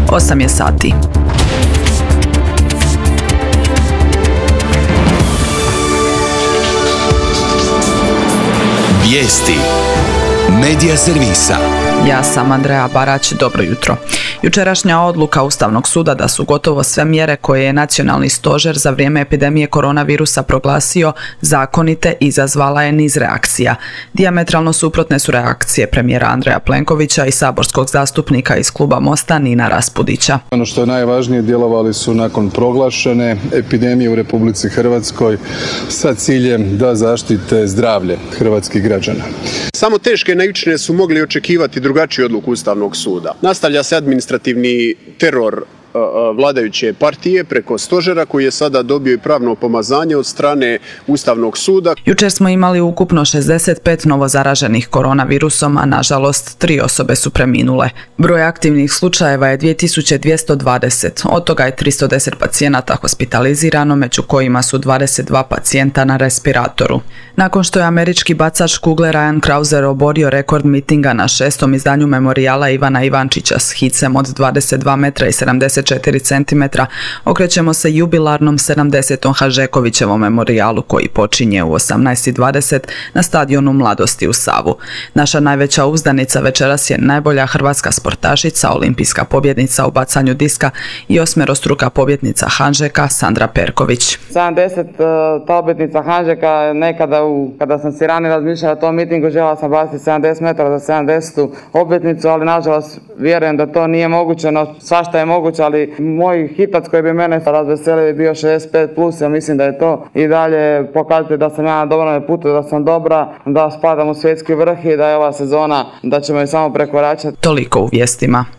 8 je sati. Vijesti Medija servisa. Ja sam Andreja Barać, dobro jutro. Jučerašnja odluka Ustavnog suda da su gotovo sve mjere koje je Nacionalni stožer za vrijeme epidemije koronavirusa proglasio zakonite izazvala je niz reakcija. Dijametralno suprotne su reakcije premijera Andreja Plenkovića i saborskog zastupnika iz kluba Mosta Nina Raspudića. Ono što je najvažnije, djelovali su nakon proglašene epidemije u Republici Hrvatskoj sa ciljem da zaštite zdravlje hrvatskih građana. Samo teške nevične su mogli očekivati drugačiju odluku Ustavnog suda. Nastavlja se administrativni teror vladajuće partije preko stožera koji je sada dobio i pravno pomazanje od strane Ustavnog suda. Jučer smo imali ukupno 65 novozaraženih koronavirusom, a nažalost 3 osobe su preminule. Broj aktivnih slučajeva je 2220, od toga je 310 pacijenata hospitalizirano, među kojima su 22 pacijenta na respiratoru. Nakon što je američki bacač kugle Ryan Krauser oborio rekord mitinga na 6. izdanju memorijala Ivana Ivančića s hicem od 22 metra i 74 centimetra, okrećemo se jubilarnom 70. Hanžekovićevom memorijalu koji počinje u 18:20 na stadionu Mladosti u Savu. Naša najveća uzdanica večeras je najbolja hrvatska sportašica, olimpijska pobjednica u bacanju diska i 8-struka pobjednica Hanžeka Sandra Perković. 70. ta pobjednica Hanžeka, nekada kada sam si ranije razmišljala o tom mitingu, željela sam baciti 70 metara za 70. obljetnicu, ali nažalost vjerujem da to nije moguće, no svašta je moguće, ali moj hitac koji bi mene razveselio bi bio 65+, ja mislim da je to i dalje pokazati da sam ja na dobrome putu, da sam dobra, da spadam u svjetski vrh i da je ova sezona, da ćemo je samo prekoračati. Toliko u vijestima.